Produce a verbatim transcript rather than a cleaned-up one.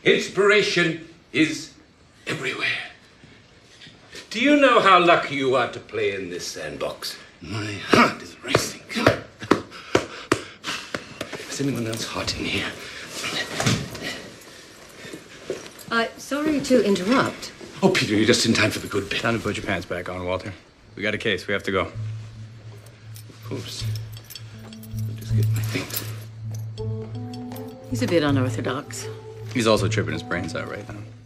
Inspiration is everywhere. Do you know how lucky you are to play in this sandbox? My heart is racing. Is anyone else hot in here? Uh, sorry to interrupt. Oh, Peter, you're just in time for the good bit. Time to put your pants back on, Walter. We got a case. We have to go. Of course. I'll just get my things. He's a bit unorthodox. He's also tripping his brains out right now.